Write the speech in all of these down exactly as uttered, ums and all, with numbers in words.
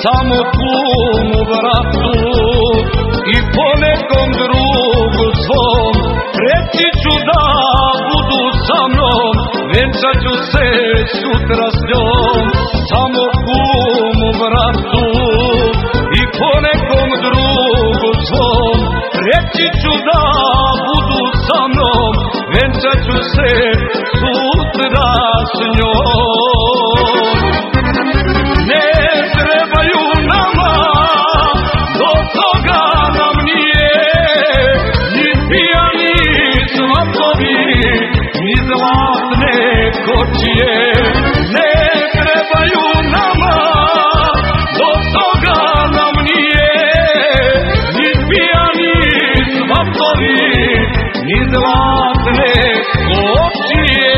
samo kumu bratu i ponekom drugu svom. Reći ću da budu sa mnom, venčat ću se sutra s njom. Samo kumu bratu i ponekom drugu svom. Reći ću da budu sa mnom, venčat ću se sutra s njom. Ne trebaju nama, do toga nam nije, ni pijani svatovi, ni zlatne kočije. Ne trebaju nama, do toga nam nije, ni pijani svatovi, ni zlatne kočije.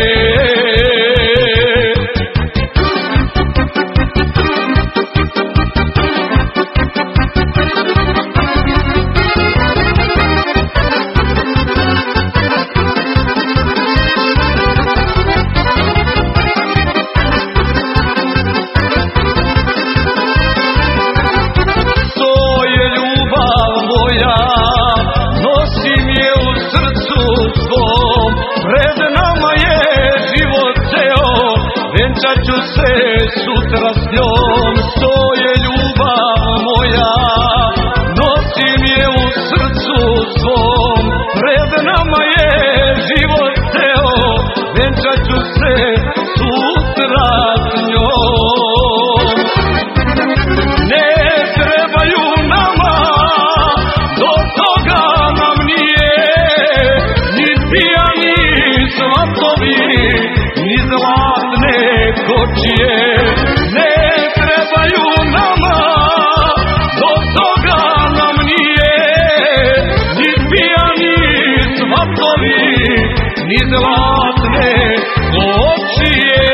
Venčat ću se sutra s njom, to je ljubav moja, nosim je u srcu svom. Pred nama je život ceo, venčat ću se sutra s njom. Ne trebaju nama, do toga nam nije, ni pijani svatovi, ni zlatne kočije. Ne trebaju nama, do toga nam nije, ni pijani svatovi, ni zlatne kočije.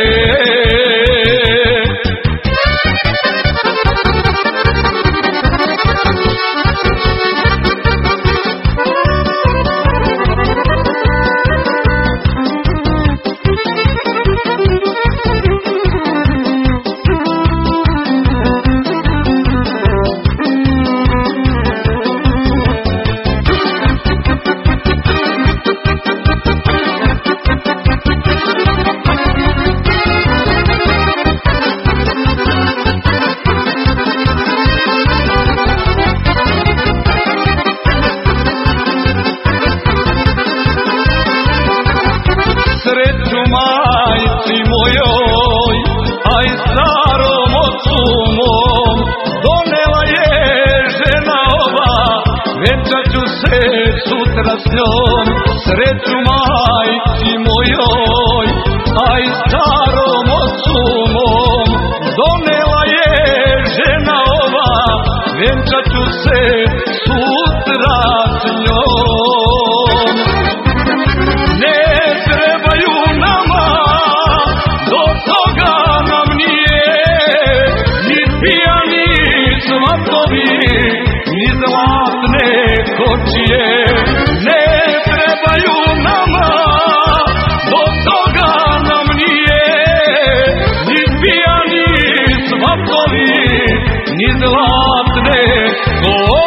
Sreću majci mojoj, a i starom ocu mom, donela je žena ova, venčat ću se sutra s njom. Sreću majci mojoj, a i starom ocu mom, donela je žena ova, venčat ću se sutra s njom. Ne trebaju nama, do toga nam nije, ni pijani svatovi, ni zlatne kočije. Ne trebaju nama, do toga nam nije, ni pijani svatovi, ni zlatne kočije.